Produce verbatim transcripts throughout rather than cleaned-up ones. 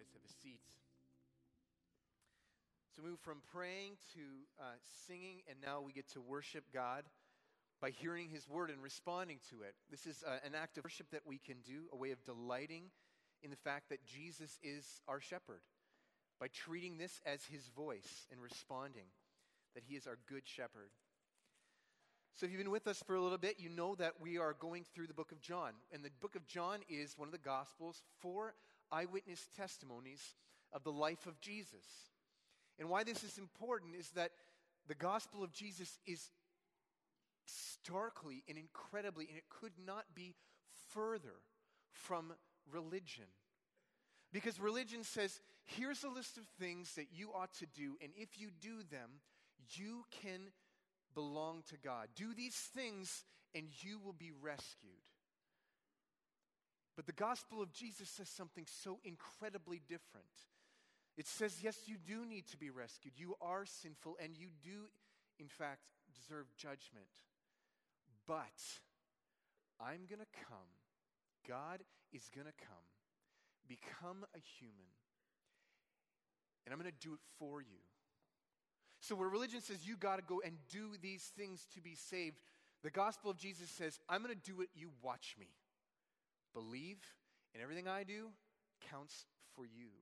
guys have a seat. So we move from praying to uh, singing, and now we get to worship God by hearing His word and responding to it. This is uh, an act of worship that we can do, a way of delighting in the fact that Jesus is our shepherd, by treating this as His voice and responding that He is our good shepherd. So if you've been with us for a little bit, you know that we are going through the book of John. And the book of John is one of the Gospels, four eyewitness testimonies of the life of Jesus. And why this is important is that the gospel of Jesus is starkly and incredibly, and it could not be further from religion. Because religion says, here's a list of things that you ought to do, and if you do them, you can belong to God. Do these things, and you will be rescued. But the gospel of Jesus says something so incredibly different. It says, yes, you do need to be rescued. You are sinful, and you do, in fact, deserve judgment. But I'm going to come. God is going to come, become a human, and I'm going to do it for you. So where religion says you got to go and do these things to be saved, the gospel of Jesus says, I'm going to do it, you watch me. Believe, and everything I do counts for you.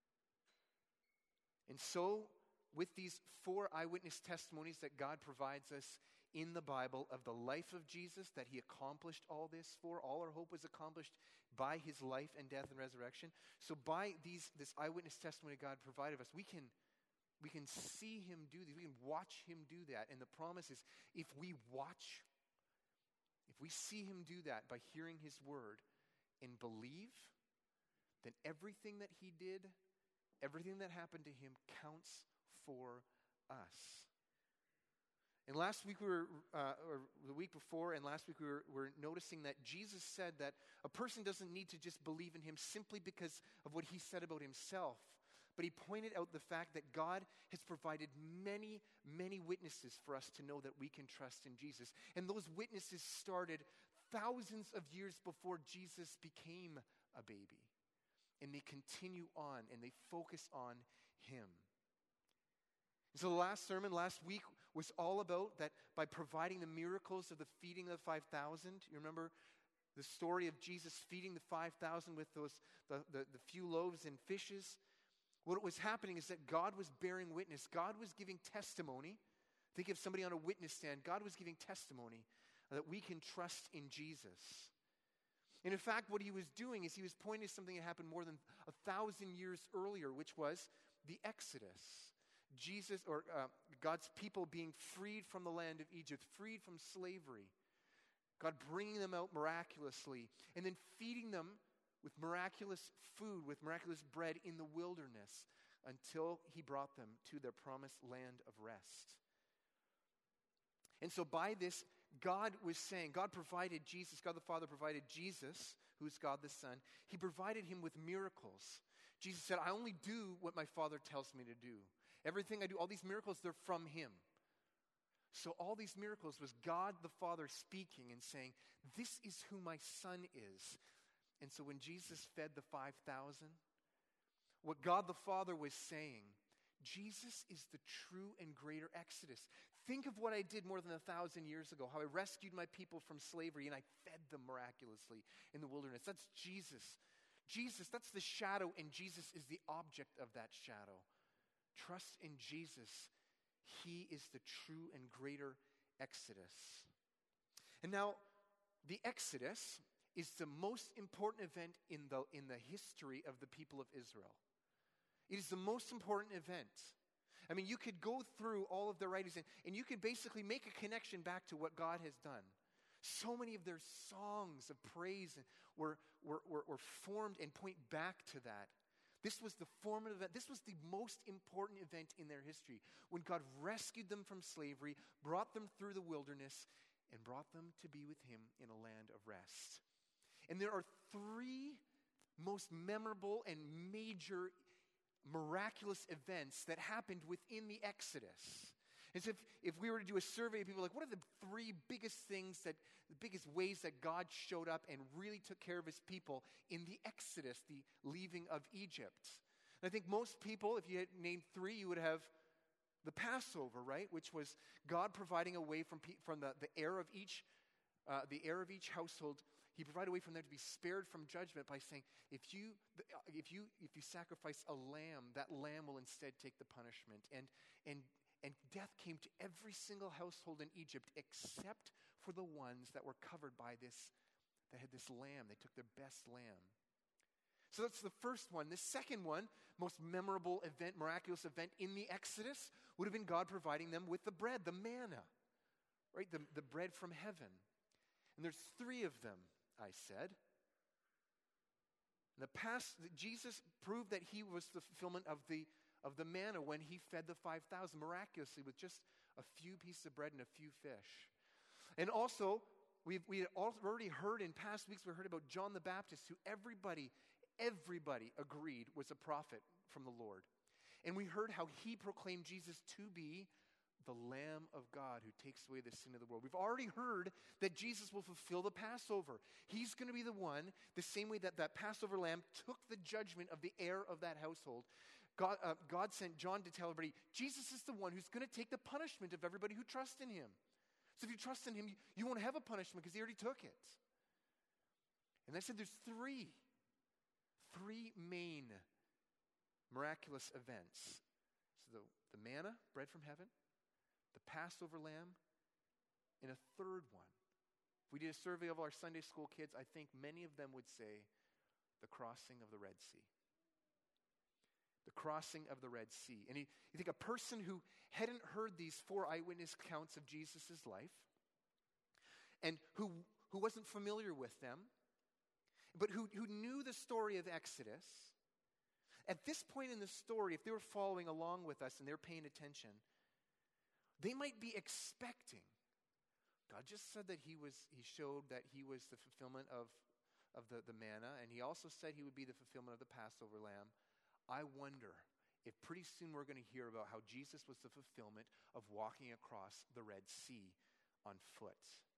And so, with these four eyewitness testimonies that God provides us in the Bible of the life of Jesus, that He accomplished all this for, all our hope was accomplished by His life and death and resurrection. So by these this eyewitness testimony God provided us, we can we can see Him do these. We can watch Him do that. And the promise is, if we watch, if we see Him do that by hearing His word and believe, then everything that He did, everything that happened to Him counts for us. And last week we were, uh, or the week before and last week we were, were noticing that Jesus said that a person doesn't need to just believe in Him simply because of what He said about Himself. But He pointed out the fact that God has provided many, many witnesses for us to know that we can trust in Jesus. And those witnesses started thousands of years before Jesus became a baby. And they continue on and they focus on Him. And so the last sermon last week was all about that by providing the miracles of the feeding of the five thousand. You remember the story of Jesus feeding the five thousand with those the, the, the few loaves and fishes? What was happening is that God was bearing witness. God was giving testimony. Think of somebody on a witness stand. God was giving testimony that we can trust in Jesus. And in fact, what He was doing is He was pointing to something that happened more than a thousand years earlier, which was the Exodus. Jesus, or uh, God's people being freed from the land of Egypt, freed from slavery. God bringing them out miraculously, and then feeding them with miraculous food, with miraculous bread in the wilderness, until He brought them to their promised land of rest. And so by this, God was saying, God provided Jesus, God the Father provided Jesus, who's God the Son. He provided Him with miracles. Jesus said, I only do what my Father tells me to do. Everything I do, all these miracles, they're from Him. So all these miracles was God the Father speaking and saying, this is who my Son is. And so when Jesus fed the five thousand, what God the Father was saying, Jesus is the true and greater Exodus. Think of what I did more than a thousand years ago, how I rescued my people from slavery and I fed them miraculously in the wilderness. That's Jesus. Jesus, that's the shadow, and Jesus is the object of that shadow. Trust in Jesus. He is the true and greater Exodus. And now, the Exodus is the most important event in the, in the history of the people of Israel. It is the most important event. I mean, you could go through all of their writings and, and you could basically make a connection back to what God has done. So many of their songs of praise were, were, were, were formed and point back to that. This was the formative event. This was the most important event in their history, when God rescued them from slavery, brought them through the wilderness, and brought them to be with Him in a land of rest. And there are three most memorable and major miraculous events that happened within the Exodus. As if, if we were to do a survey of people, like, what are the three biggest things that, the biggest ways that God showed up and really took care of His people in the Exodus, the leaving of Egypt? I think most people, if you had named three, you would have the Passover, right? Which was God providing a way from, pe- from the, the heir of each uh, the heir of each household. He provided a way from them to be spared from judgment by saying, if you if you if you sacrifice a lamb, that lamb will instead take the punishment. And and and death came to every single household in Egypt except for the ones that were covered by this, that had this lamb. They took their best lamb. So that's the first one. The second one, most memorable event, miraculous event in the Exodus, would have been God providing them with the bread, the manna, right? The, the bread from heaven. And there's three of them, I said. In the past, Jesus proved that he was the fulfillment of the, of the manna when he fed the five thousand miraculously with just a few pieces of bread and a few fish. And also, we've, we had already heard in past weeks, we heard about John the Baptist, who everybody, everybody agreed was a prophet from the Lord. And we heard how he proclaimed Jesus to be the Lamb of God who takes away the sin of the world. We've already heard that Jesus will fulfill the Passover. He's going to be the one, the same way that that Passover lamb took the judgment of the heir of that household. God, uh, God sent John to tell everybody, Jesus is the one who's going to take the punishment of everybody who trusts in him. So if you trust in him, you, you won't have a punishment because he already took it. And I said there's three, three main miraculous events. So the, the manna, bread from heaven, the Passover lamb, and a third one. If we did a survey of our Sunday school kids, I think many of them would say the crossing of the Red Sea. The crossing of the Red Sea. And you, you think a person who hadn't heard these four eyewitness accounts of Jesus' life, and who, who wasn't familiar with them, but who, who knew the story of Exodus, at this point in the story, if they were following along with us and they're paying attention, they might be expecting. God just said that he was, he showed that he was the fulfillment of, of the, the manna, and he also said he would be the fulfillment of the Passover lamb. I wonder if pretty soon we're going to hear about how Jesus was the fulfillment of walking across the Red Sea on foot.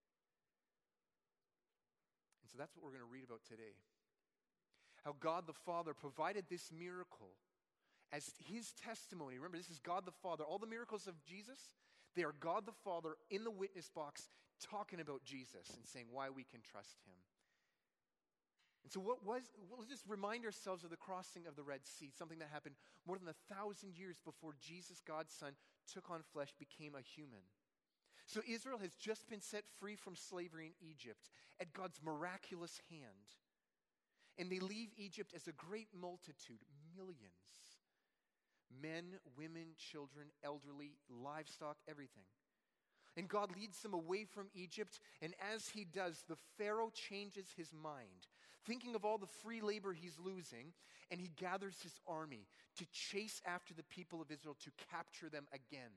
And so that's what we're going to read about today. How God the Father provided this miracle as his testimony. Remember, this is God the Father. All the miracles of Jesus, they are God the Father in the witness box talking about Jesus and saying why we can trust him. And so what was, we'll just remind ourselves of the crossing of the Red Sea, something that happened more than a thousand years before Jesus, God's Son, took on flesh, became a human. So Israel has just been set free from slavery in Egypt at God's miraculous hand. And they leave Egypt as a great multitude, millions. Men, women, children, elderly, livestock, everything. And God leads them away from Egypt, and as he does, the Pharaoh changes his mind, thinking of all the free labor he's losing, and he gathers his army to chase after the people of Israel to capture them again.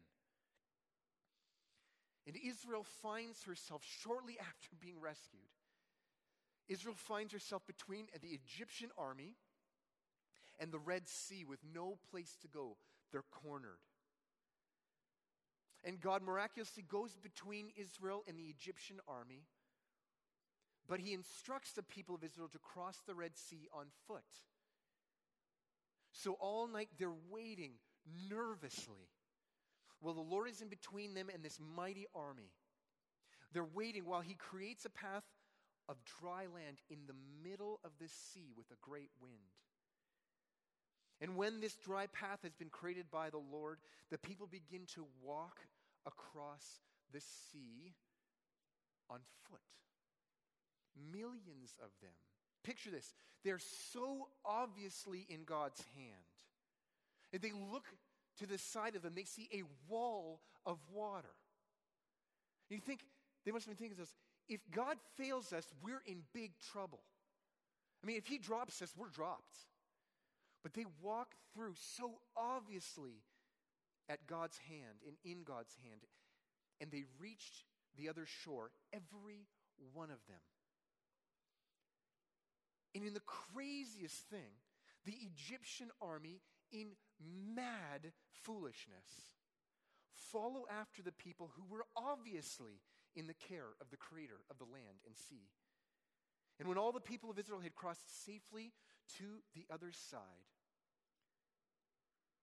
And Israel finds herself, shortly after being rescued, Israel finds herself between the Egyptian army and the Red Sea with no place to go. They're cornered. And God miraculously goes between Israel and the Egyptian army, but he instructs the people of Israel to cross the Red Sea on foot. So all night they're waiting nervously while the Lord is in between them and this mighty army. They're waiting while he creates a path of dry land in the middle of this sea with a great wind. And when this dry path has been created by the Lord, the people begin to walk across the sea on foot. Millions of them. Picture this. They're so obviously in God's hand. And they look to the side of them, they see a wall of water. You think, they must have been thinking to us, if God fails us, we're in big trouble. I mean, if he drops us, we're dropped. But they walk through so obviously at God's hand and in God's hand. And they reached the other shore, every one of them. And in the craziest thing, the Egyptian army, in mad foolishness, follow after the people who were obviously in the care of the creator of the land and sea. And when all the people of Israel had crossed safely to the other side,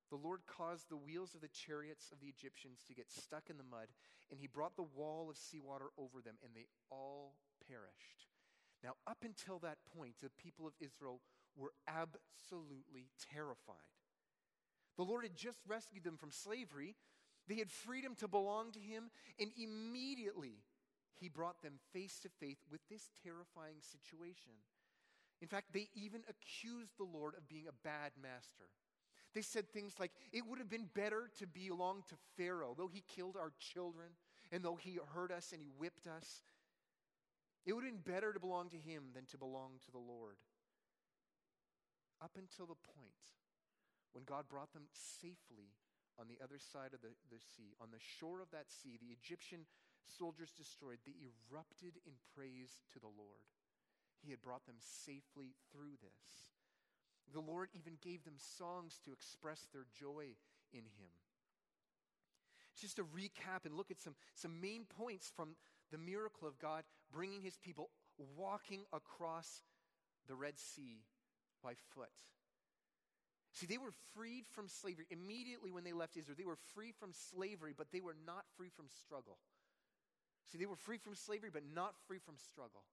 The Lord caused the wheels of the chariots of the Egyptians to get stuck in the mud, and he brought the wall of seawater over them, and they all perished. Now, up until that point, the people of Israel were absolutely terrified. The Lord had just rescued them from slavery. They had freedom to belong to him, and immediately he brought them face to face with this terrifying situation. In fact, they even accused the Lord of being a bad master. They said things like, it would have been better to belong to Pharaoh, though he killed our children, and though he hurt us and he whipped us. It would have been better to belong to him than to belong to the Lord. Up until the point when God brought them safely on the other side of the, the sea, on the shore of that sea, the Egyptian soldiers destroyed, they erupted in praise to the Lord. He had brought them safely through this. The Lord even gave them songs to express their joy in him. Just to recap and look at some, some main points from the miracle of God bringing his people walking across the Red Sea by foot. See, they were freed from slavery. Immediately when they left Israel, they were free from slavery, but they were not free from struggle. See, they were free from slavery, but not free from struggle.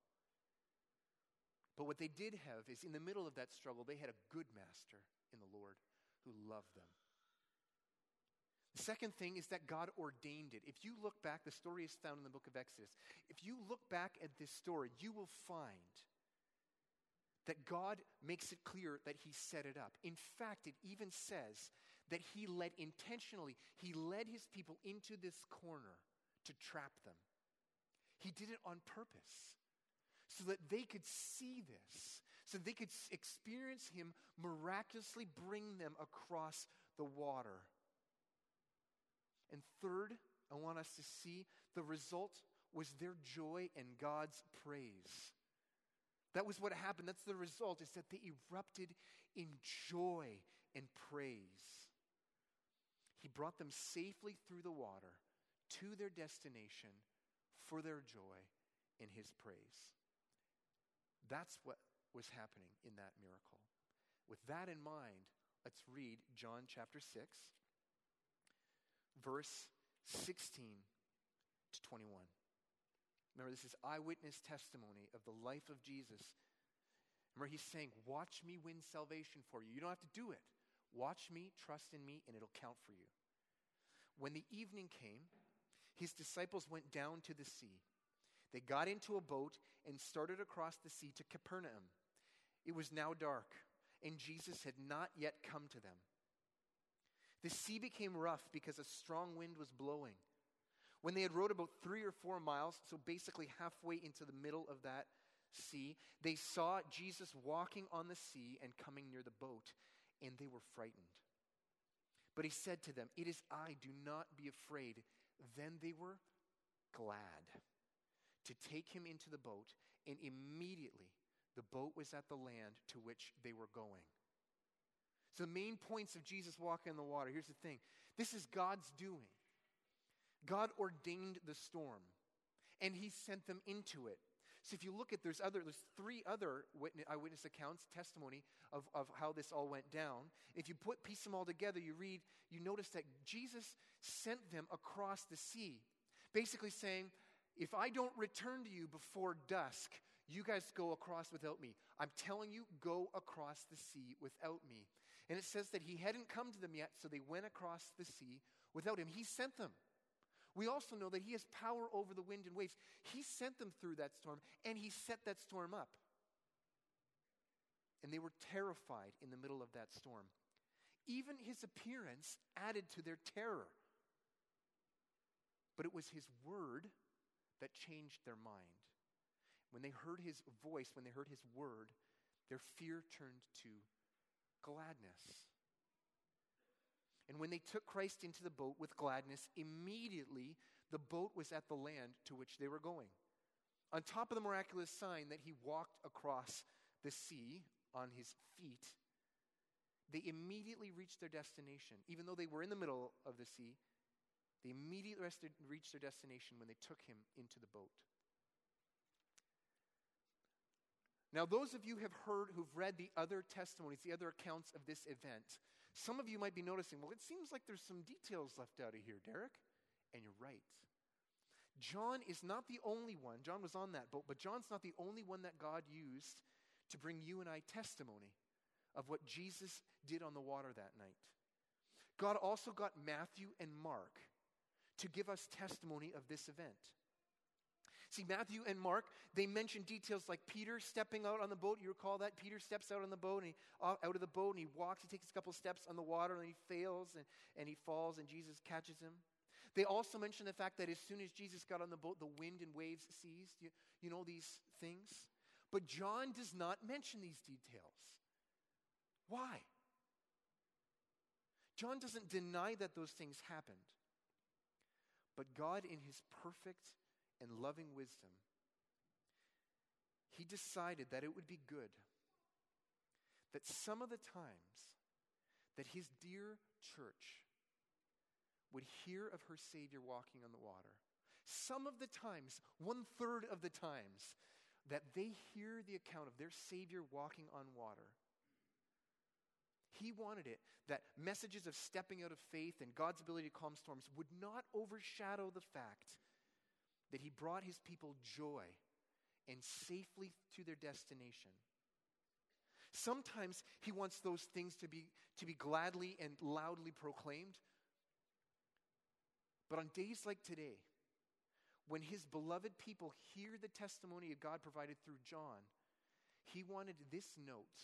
But what they did have is in the middle of that struggle, they had a good master in the Lord who loved them. The second thing is that God ordained it. If you look back, the story is found in the book of Exodus. If you look back at this story, you will find that God makes it clear that he set it up. In fact, it even says that he led intentionally, he led his people into this corner to trap them. He did it on purpose so that they could see this, so they could experience him miraculously bring them across the water. And third, I want us to see the result was their joy and God's praise. That was what happened. That's the result, is that they erupted in joy and praise. He brought them safely through the water to their destination for their joy in his praise. That's what was happening in that miracle. With that in mind, let's read John chapter six, verse sixteen to twenty-one. Remember, this is eyewitness testimony of the life of Jesus. Remember, he's saying, watch me win salvation for you. You don't have to do it. Watch me, trust in me, and it'll count for you. When the evening came, his disciples went down to the sea. They got into a boat and started across the sea to Capernaum. It was now dark, and Jesus had not yet come to them. The sea became rough because a strong wind was blowing. When they had rowed about three or four miles, so basically halfway into the middle of that sea, they saw Jesus walking on the sea and coming near the boat, and they were frightened. But he said to them, "It is I, do not be afraid." Then they were glad to take him into the boat, and immediately the boat was at the land to which they were going. So the main points of Jesus walking on the water, here's the thing. This is God's doing. God ordained the storm, and he sent them into it. So if you look at, there's other, there's three other witness, eyewitness accounts, testimony of, of how this all went down. If you put, piece them all together, you read, you notice that Jesus sent them across the sea, basically saying, if I don't return to you before dusk, you guys go across without me. I'm telling you, go across the sea without me. And it says that he hadn't come to them yet, so they went across the sea without him. He sent them. We also know that he has power over the wind and waves. He sent them through that storm, and he set that storm up. And they were terrified in the middle of that storm. Even his appearance added to their terror. But it was his word that changed their mind. When they heard his voice, when they heard his word, their fear turned to gladness. And when they took Christ into the boat with gladness, immediately the boat was at the land to which they were going. On top of the miraculous sign that he walked across the sea on his feet, they immediately reached their destination. Even though they were in the middle of the sea, they immediately reached their destination when they took him into the boat. Now, those of you who have heard, who've read the other testimonies, the other accounts of this event, Some of you might be noticing, well, it seems like there's some details left out of here, Derek. And you're right. John is not the only one. John was on that boat, but John's not the only one that God used to bring you and I testimony of what Jesus did on the water that night. God also got Matthew and Mark to give us testimony of this event. See, Matthew and Mark, they mention details like Peter stepping out on the boat. You recall that? Peter steps out on the boat, and he, out of the boat, and he walks. He takes a couple steps on the water, and he fails, and, and he falls, and Jesus catches him. They also mention the fact that as soon as Jesus got on the boat, the wind and waves ceased. You, you know these things? But John does not mention these details. Why? John doesn't deny that those things happened. But God, in his perfect and loving wisdom, he decided that it would be good that some of the times that his dear church would hear of her Savior walking on the water, some of the times, one third of the times, that they hear the account of their Savior walking on water, he wanted it that messages of stepping out of faith and God's ability to calm storms would not overshadow the fact that he brought his people joy and safely to their destination. Sometimes he wants those things to be, to be gladly and loudly proclaimed. But on days like today, when his beloved people hear the testimony of God provided through John, he wanted this note.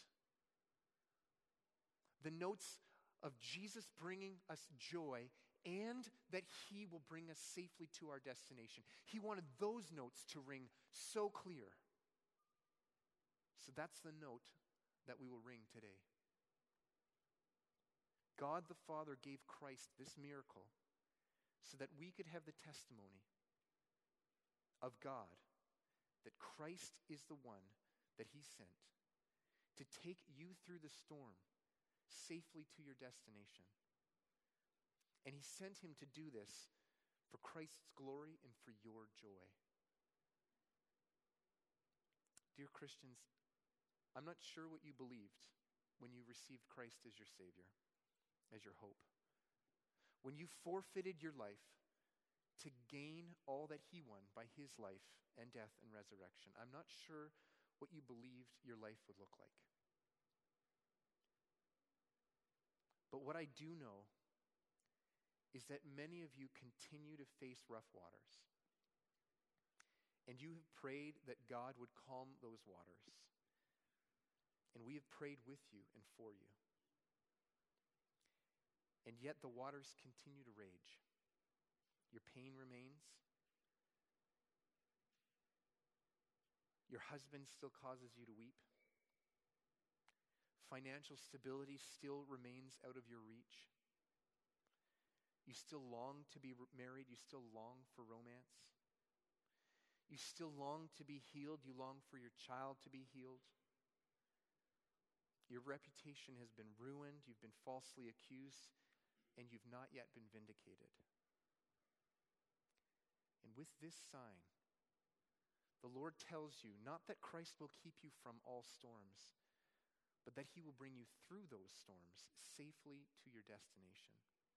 The notes of Jesus bringing us joy and that he will bring us safely to our destination. He wanted those notes to ring so clear. So that's the note that we will ring today. God the Father gave Christ this miracle so that we could have the testimony of God that Christ is the one that he sent to take you through the storm safely to your destination. And he sent him to do this for Christ's glory and for your joy. Dear Christians, I'm not sure what you believed when you received Christ as your Savior, as your hope. When you forfeited your life to gain all that he won by his life and death and resurrection, I'm not sure what you believed your life would look like. But what I do know is that many of you continue to face rough waters. And you have prayed that God would calm those waters. And we have prayed with you and for you. And yet the waters continue to rage. Your pain remains. Your husband still causes you to weep. Financial stability still remains out of your reach. You still long to be married. You still long for romance. You still long to be healed. You long for your child to be healed. Your reputation has been ruined. You've been falsely accused, and you've not yet been vindicated. And with this sign, the Lord tells you not that Christ will keep you from all storms, but that he will bring you through those storms safely to your destination.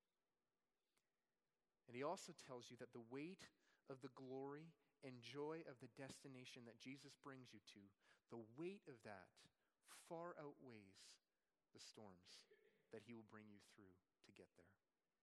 And he also tells you that the weight of the glory and joy of the destination that Jesus brings you to, the weight of that far outweighs the storms that he will bring you through to get there.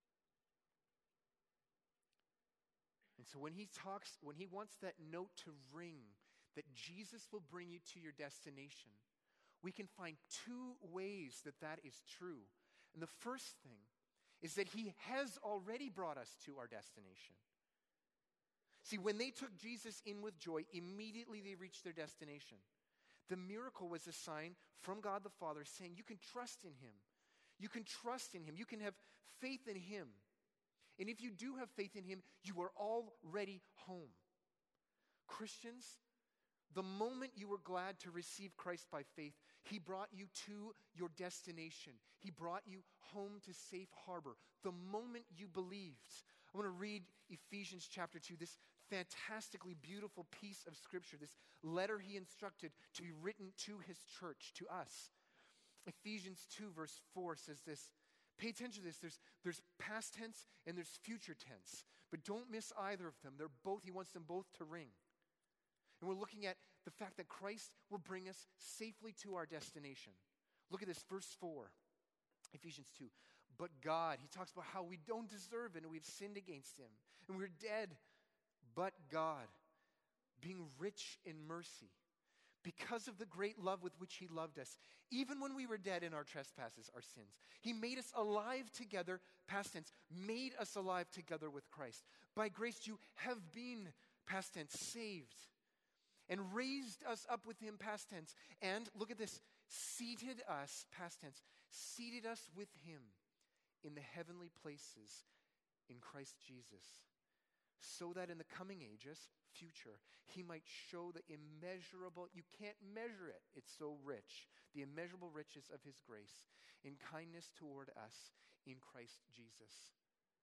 And so when he talks, when he wants that note to ring, that Jesus will bring you to your destination, we can find two ways that that is true. And the first thing is that he has already brought us to our destination. See, when they took Jesus in with joy, immediately they reached their destination. The miracle was a sign from God the Father saying, you can trust in him. You can trust in him. You can have faith in him. And if you do have faith in him, you are already home. Christians, the moment you were glad to receive Christ by faith, he brought you to your destination. He brought you home to safe harbor. The moment you believed. I want to read Ephesians chapter two, this fantastically beautiful piece of scripture, this letter he instructed to be written to his church, to us. Ephesians two verse four says this, Pay attention to this. There's, there's past tense and there's future tense. But don't miss either of them. They're both, he wants them both to ring. And we're looking at the fact that Christ will bring us safely to our destination. Look at this, verse four, Ephesians two. But God, he talks about how we don't deserve it and we've sinned against him. And we're dead. But God, being rich in mercy, because of the great love with which he loved us, even when we were dead in our trespasses, our sins, he made us alive together, past tense, made us alive together with Christ. By grace you have been, past tense, saved, and raised us up with him, past tense, and, look at this, seated us, past tense, seated us with him in the heavenly places in Christ Jesus, so that in the coming ages, future, he might show the immeasurable, you can't measure it, it's so rich, the immeasurable riches of his grace in kindness toward us in Christ Jesus.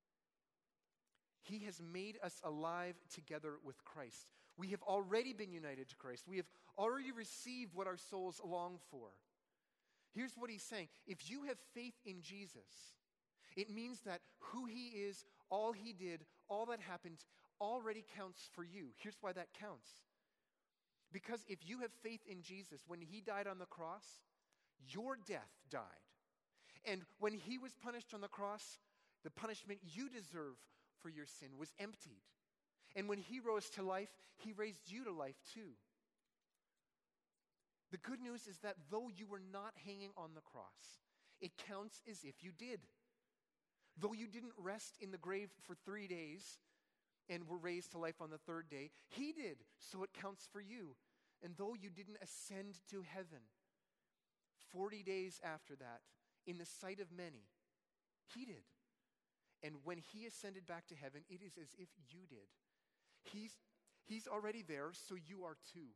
He has made us alive together with Christ. We have already been united to Christ. We have already received what our souls long for. Here's what he's saying. If you have faith in Jesus, it means that who he is, all he did, all that happened, already counts for you. Here's why that counts. Because if you have faith in Jesus, when he died on the cross, your death died. And when he was punished on the cross, the punishment you deserve for your sin was emptied. And when he rose to life, he raised you to life too. The good news is that though you were not hanging on the cross, it counts as if you did. Though you didn't rest in the grave for three days and were raised to life on the third day, he did, so it counts for you. And though you didn't ascend to heaven forty days after that, in the sight of many, he did. And when he ascended back to heaven, it is as if you did. He's, he's already there, so you are too.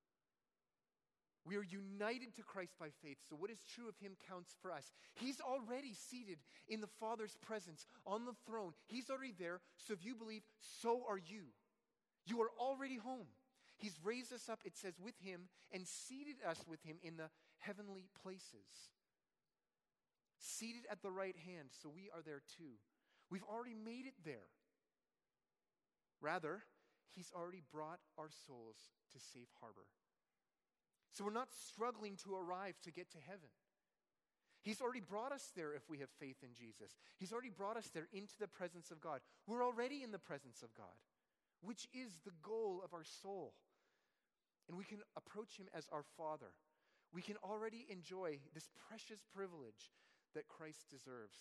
We are united to Christ by faith, so what is true of him counts for us. He's already seated in the Father's presence on the throne. He's already there, so if you believe, so are you. You are already home. He's raised us up, it says, with him and seated us with him in the heavenly places. Seated at the right hand, so we are there too. We've already made it there. Rather, he's already brought our souls to safe harbor. So we're not struggling to arrive to get to heaven. He's already brought us there if we have faith in Jesus. He's already brought us there into the presence of God. We're already in the presence of God, which is the goal of our soul. And we can approach him as our Father. We can already enjoy this precious privilege that Christ deserves.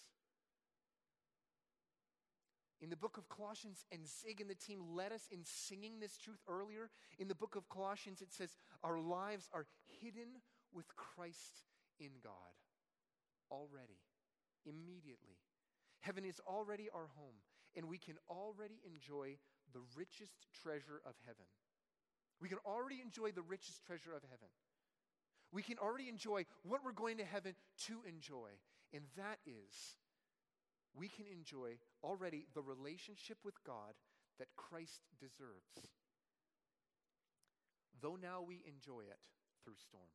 In the book of Colossians, and Zig and the team led us in singing this truth earlier. In the book of Colossians, it says, our lives are hidden with Christ in God. Already. Immediately. Heaven is already our home, and we can already enjoy the richest treasure of heaven. We can already enjoy the richest treasure of heaven. We can already enjoy what we're going to heaven to enjoy, and that is, we can enjoy already the relationship with God that Christ deserves. Though now we enjoy it through storms.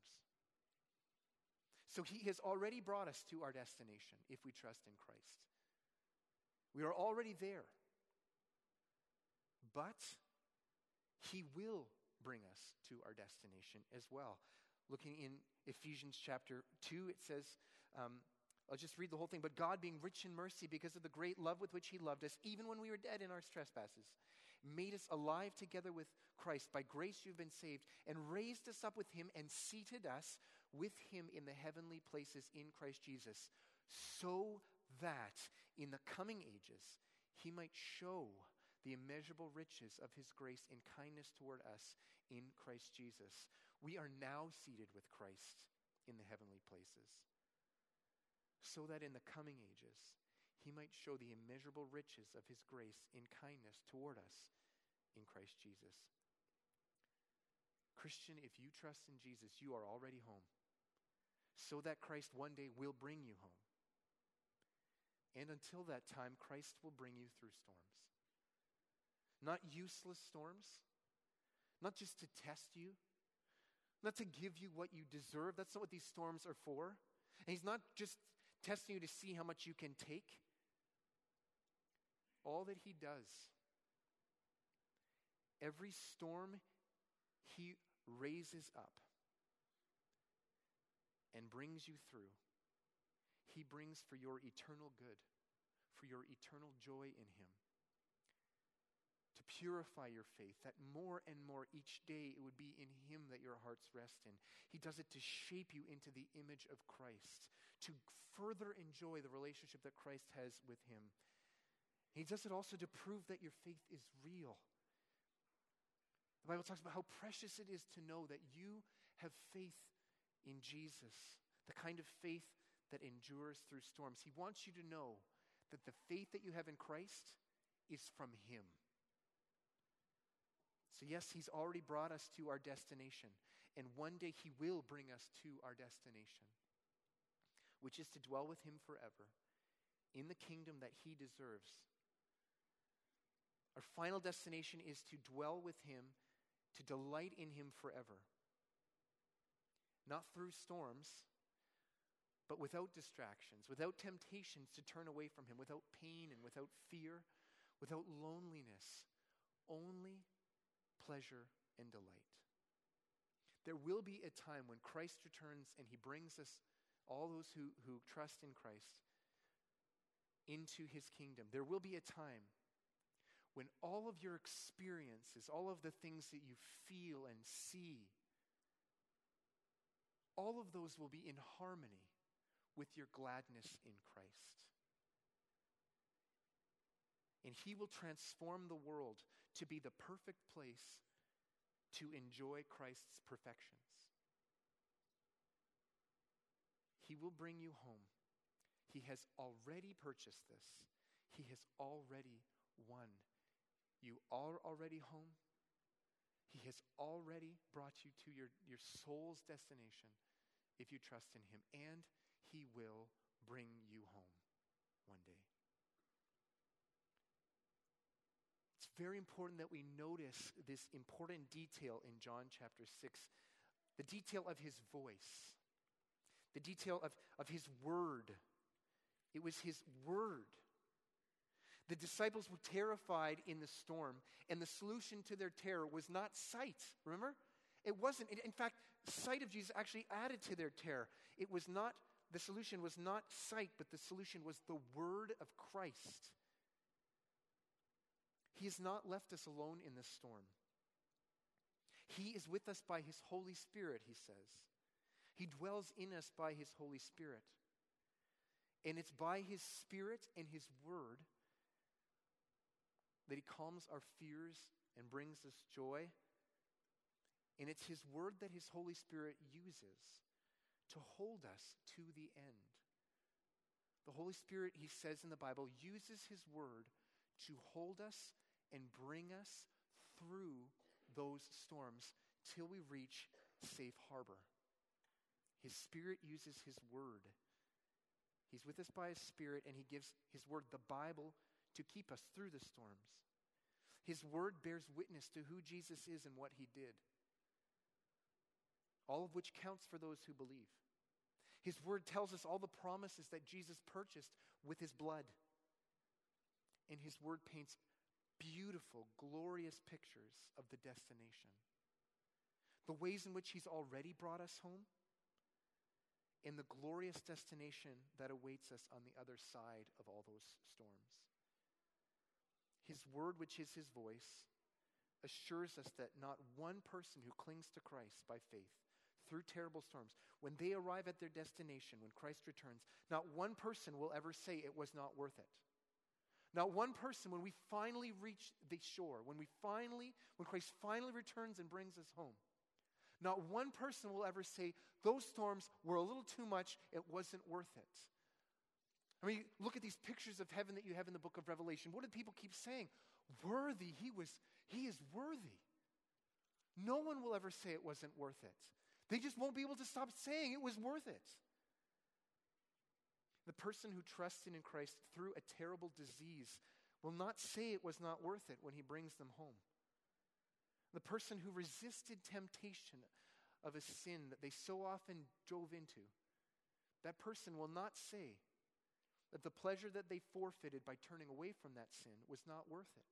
So he has already brought us to our destination if we trust in Christ. We are already there. But he will bring us to our destination as well. Looking in Ephesians chapter two, it says, um, I'll just read the whole thing. But God, being rich in mercy because of the great love with which he loved us, even when we were dead in our trespasses, made us alive together with Christ. By grace you've been saved, and raised us up with him and seated us with him in the heavenly places in Christ Jesus, so that in the coming ages he might show the immeasurable riches of his grace in kindness toward us in Christ Jesus. We are now seated with Christ in the heavenly places, so that in the coming ages he might show the immeasurable riches of his grace in kindness toward us in Christ Jesus. Christian, if you trust in Jesus, you are already home, so that Christ one day will bring you home. And until that time, Christ will bring you through storms. Not useless storms, not just to test you, not to give you what you deserve. That's not what these storms are for. And he's not just testing you to see how much you can take. All that he does, every storm he raises up and brings you through, he brings for your eternal good, for your eternal joy in him. To purify your faith, that more and more each day it would be in him that your hearts rest in. He does it to shape you into the image of Christ, to further enjoy the relationship that Christ has with him. He does it also to prove that your faith is real. The Bible talks about how precious it is to know that you have faith in Jesus, the kind of faith that endures through storms. He wants you to know that the faith that you have in Christ is from him. So yes, he's already brought us to our destination, and one day he will bring us to our destination, which is to dwell with him forever in the kingdom that he deserves. Our final destination is to dwell with him, to delight in him forever. Not through storms, but without distractions, without temptations to turn away from him, without pain and without fear, without loneliness, only pleasure and delight. There will be a time when Christ returns and he brings us, all those who, who trust in Christ, into his kingdom. There will be a time when all of your experiences, all of the things that you feel and see, all of those will be in harmony with your gladness in Christ. And he will transform the world to be the perfect place to enjoy Christ's perfections. He will bring you home. He has already purchased this. He has already won. You are already home. He has already brought you to your, your soul's destination if you trust in him. And he will bring you home one day. It's very important that we notice this important detail in John chapter six, the detail of his voice, the detail of, of his word. It was his word. The disciples were terrified in the storm, and the solution to their terror was not sight. Remember? It wasn't. In fact, sight of Jesus actually added to their terror. It was not, the solution was not sight, but the solution was the word of Christ. He has not left us alone in this storm. He is with us by his Holy Spirit, he says. He dwells in us by his Holy Spirit. And it's by his Spirit and his word that he calms our fears and brings us joy. And it's his word that his Holy Spirit uses to hold us to the end. The Holy Spirit, he says in the Bible, uses his word to hold us and bring us through those storms till we reach safe harbor. His Spirit uses his word. He's with us by his Spirit, and he gives his word, the Bible, to keep us through the storms. His word bears witness to who Jesus is and what he did, all of which counts for those who believe. His word tells us all the promises that Jesus purchased with his blood. And his word paints beautiful, glorious pictures of the destination. The ways in which he's already brought us home, and the glorious destination that awaits us on the other side of all those storms. His word, which is his voice, assures us that not one person who clings to Christ by faith through terrible storms, when they arrive at their destination, when Christ returns, not one person will ever say it was not worth it. Not one person, when we finally reach the shore, when we finally, when Christ finally returns and brings us home, not one person will ever say, those storms were a little too much, it wasn't worth it. I mean, look at these pictures of heaven that you have in the book of Revelation. What do people keep saying? Worthy, he was, he is worthy. No one will ever say it wasn't worth it. They just won't be able to stop saying it was worth it. The person who trusted in Christ through a terrible disease will not say it was not worth it when he brings them home. The person who resisted temptation of a sin that they so often drove into, that person will not say that the pleasure that they forfeited by turning away from that sin was not worth it.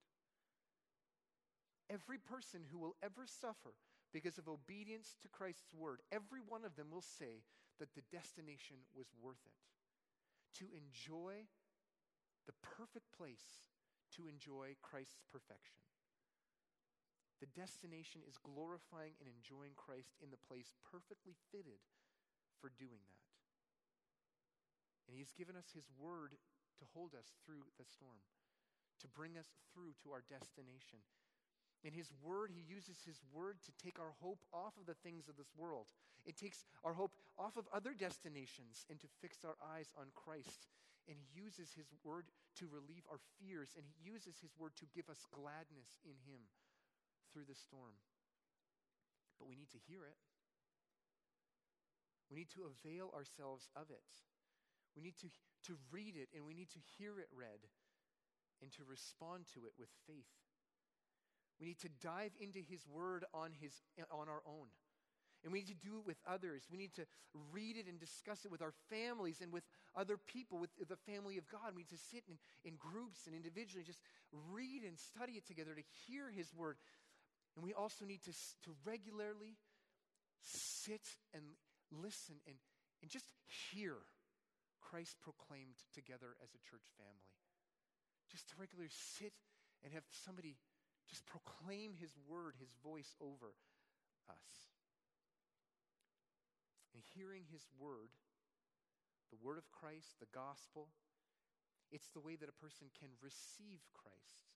Every person who will ever suffer because of obedience to Christ's word, every one of them will say that the destination was worth it. To enjoy the perfect place to enjoy Christ's perfection. The destination is glorifying and enjoying Christ in the place perfectly fitted for doing that. And he's given us his word to hold us through the storm, to bring us through to our destination. In his word, he uses his word to take our hope off of the things of this world. It takes our hope off of other destinations and to fix our eyes on Christ. And he uses his word to relieve our fears, and he uses his word to give us gladness in him through the storm. But we need to hear it. We need to avail ourselves of it. We need to, to read it, and we need to hear it read and to respond to it with faith. We need to dive into his word on, his, on our own. And we need to do it with others. We need to read it and discuss it with our families and with other people, with the family of God. We need to sit in, in groups and individually just read and study it together to hear his word. And we also need to, to regularly sit and listen and, and just hear Christ proclaimed together as a church family. Just to regularly sit and have somebody just proclaim his word, his voice over us. And hearing his word, the word of Christ, the gospel, it's the way that a person can receive Christ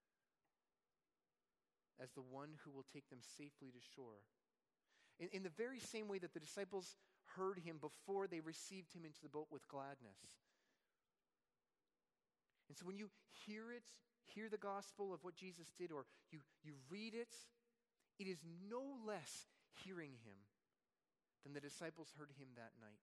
as the one who will take them safely to shore. In, in the very same way that the disciples heard him before they received him into the boat with gladness. And so when you hear it, hear the gospel of what Jesus did, or you, you read it, it is no less hearing him than the disciples heard him that night.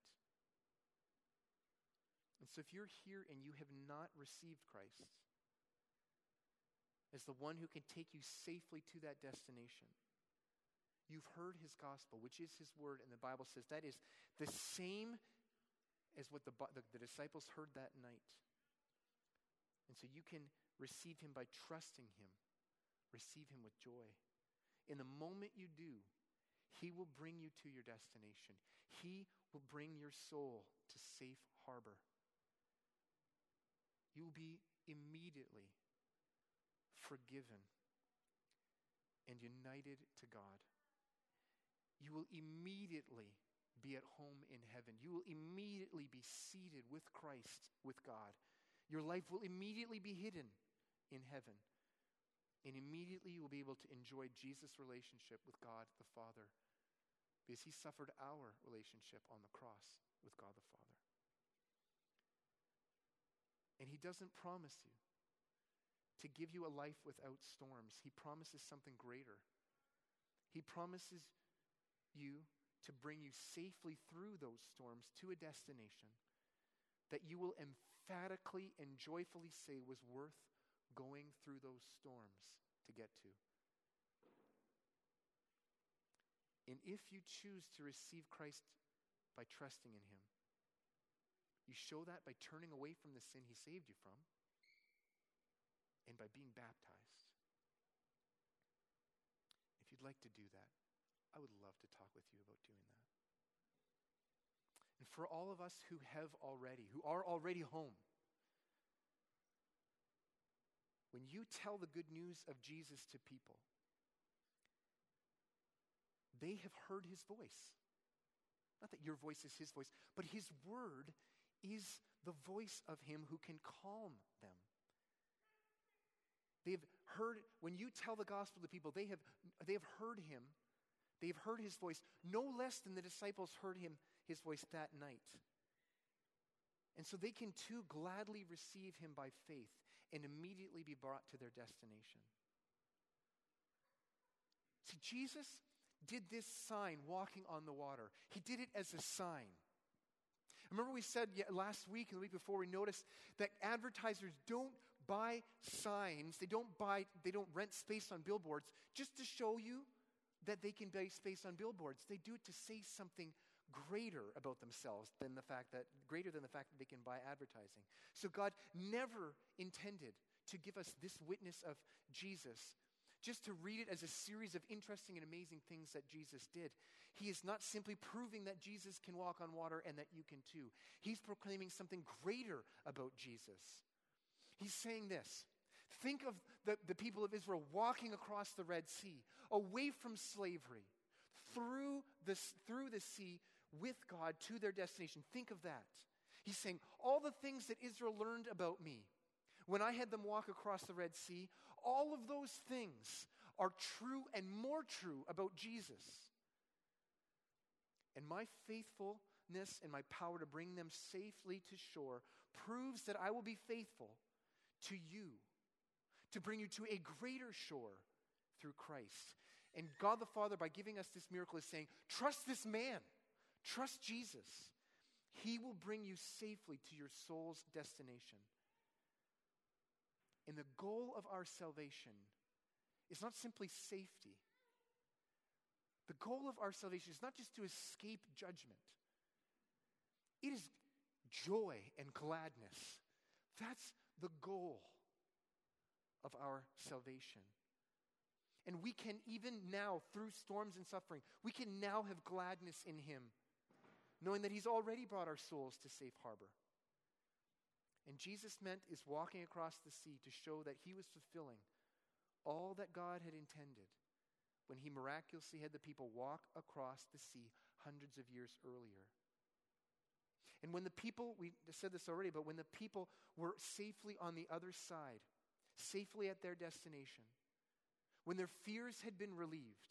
And so if you're here and you have not received Christ as the one who can take you safely to that destination, you've heard his gospel, which is his word, and the Bible says that is the same as what the, the, the disciples heard that night. And so you can receive him by trusting him. Receive him with joy. In the moment you do, he will bring you to your destination. He will bring your soul to safe harbor. You will be immediately forgiven and united to God. You will immediately be at home in heaven. You will immediately be seated with Christ, with God. Your life will immediately be hidden in heaven. And immediately you will be able to enjoy Jesus' relationship with God the Father, because he suffered our relationship on the cross with God the Father. And he doesn't promise you to give you a life without storms. He promises something greater. He promises you to bring you safely through those storms to a destination that you will emphatically and joyfully say was worth going through those storms to get to. And if you choose to receive Christ by trusting in him, you show that by turning away from the sin he saved you from and by being baptized. If you'd like to do that, I would love to talk with you about doing that. And for all of us who have already, who are already home, when you tell the good news of Jesus to people, they have heard his voice. Not that your voice is his voice, but his word is the voice of him who can calm them. They have heard, when you tell the gospel to people, they have, they have heard him. They have heard his voice no less than the disciples heard him, his voice that night. And so they can too gladly receive him by faith and immediately be brought to their destination. See, Jesus did this sign, walking on the water. He did it as a sign. Remember we said last week and the week before, we noticed that advertisers don't buy signs, they don't buy, they don't rent space on billboards just to show you that they can buy space on billboards. They do it to say something greater about themselves than the fact that, greater than the fact that they can buy advertising. So God never intended to give us this witness of Jesus just to read it as a series of interesting and amazing things that Jesus did. He is not simply proving that Jesus can walk on water and that you can too. He's proclaiming something greater about Jesus. He's saying this. Think of the, the people of Israel walking across the Red Sea, away from slavery, through the, through the sea with God to their destination. Think of that. He's saying, all the things that Israel learned about me, when I had them walk across the Red Sea, all of those things are true and more true about Jesus. And my faithfulness and my power to bring them safely to shore proves that I will be faithful to you, to bring you to a greater shore through Christ. And God the Father, by giving us this miracle, is saying, trust this man. Trust Jesus. He will bring you safely to your soul's destination. And the goal of our salvation is not simply safety. The goal of our salvation is not just to escape judgment. It is joy and gladness. That's the goal of our salvation. And we can even now, through storms and suffering, we can now have gladness in him, knowing that he's already brought our souls to safe harbor. And Jesus meant is walking across the sea to show that he was fulfilling all that God had intended when he miraculously had the people walk across the sea hundreds of years earlier. And when the people, we said this already, but when the people were safely on the other side, safely at their destination, when their fears had been relieved,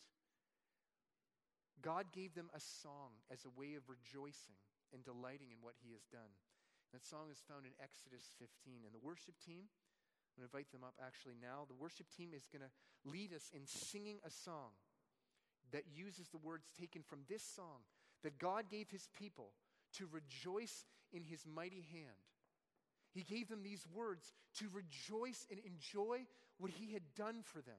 God gave them a song as a way of rejoicing and delighting in what he has done. That song is found in Exodus fifteen. And the worship team, I'm going to invite them up actually now. The worship team is going to lead us in singing a song that uses the words taken from this song that God gave his people to rejoice in his mighty hand. He gave them these words to rejoice and enjoy what he had done for them.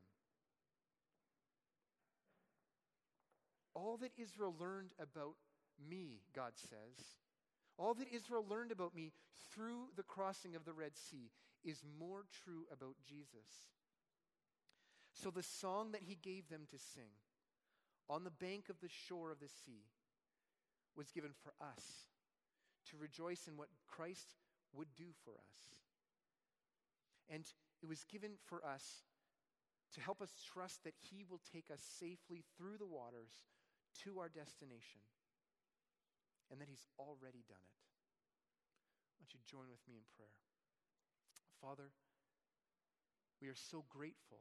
All that Israel learned about me, God says, all that Israel learned about me through the crossing of the Red Sea is more true about Jesus. So the song that he gave them to sing on the bank of the shore of the sea was given for us to rejoice in what Christ would do for us. And it was given for us to help us trust that he will take us safely through the waters to our destination, and that he's already done it. Why don't you join with me in prayer? Father, we are so grateful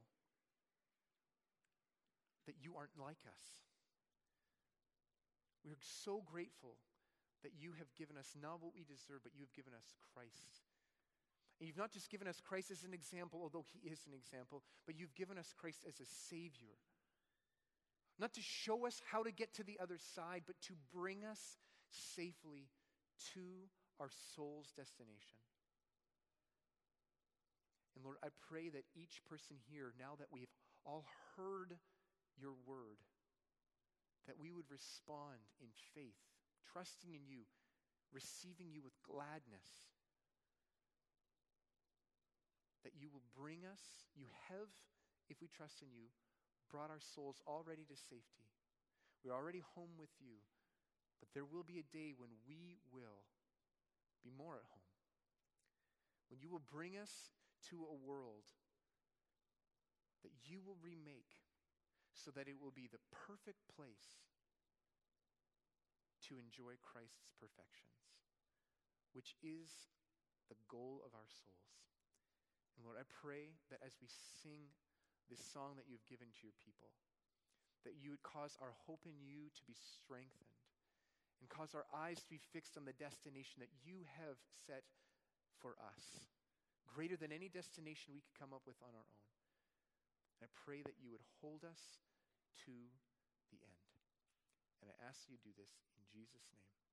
that you aren't like us. We are so grateful that you have given us not what we deserve, but you have given us Christ. And you've not just given us Christ as an example, although he is an example, but you've given us Christ as a Savior. Not to show us how to get to the other side, but to bring us safely to our soul's destination. And Lord, I pray that each person here, now that we've all heard your word, that we would respond in faith, trusting in you, receiving you with gladness, that you will bring us, you have, if we trust in you, brought our souls already to safety. We're already home with you, but there will be a day when we will be more at home. When you will bring us to a world that you will remake so that it will be the perfect place to enjoy Christ's perfections, which is the goal of our souls. And Lord, I pray that as we sing this song that you've given to your people, that you would cause our hope in you to be strengthened and cause our eyes to be fixed on the destination that you have set for us, greater than any destination we could come up with on our own. I pray that you would hold us to the end. And I ask you to do this in Jesus' name.